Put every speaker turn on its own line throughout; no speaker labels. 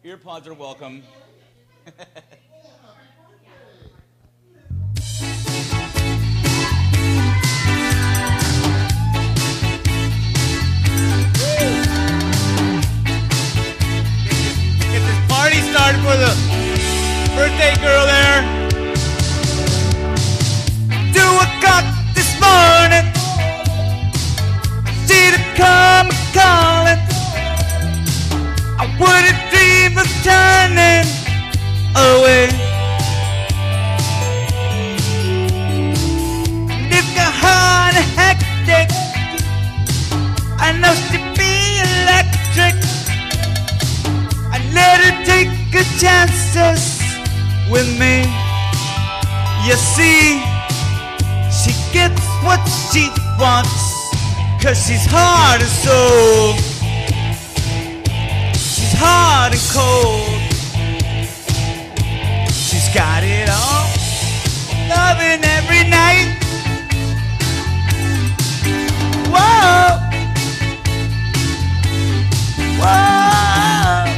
Earpods are welcome. Get this party started for the birthday girl there. This morning, see the come calling. I wouldn't dream of turning away. And if your heart is hectic, I know she'll be electric. I let her take her chances with me. You see, she gets what she wants, 'cause she's heart and soul. She's hard and cold. She's got it all, loving every night. Whoa, whoa.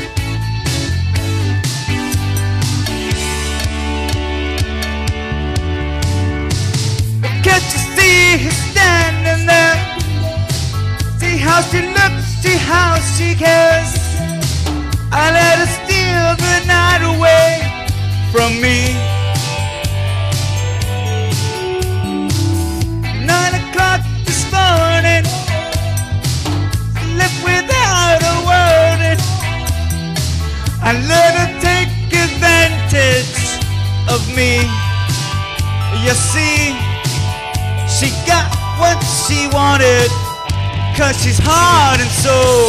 Can't you see her standing there? See how she looks, see how she cares. I let her steal the night away from me. 9 o'clock this morning, left without a word. I let her take advantage of me. You see, she got what she wanted, 'cause she's heart and soul.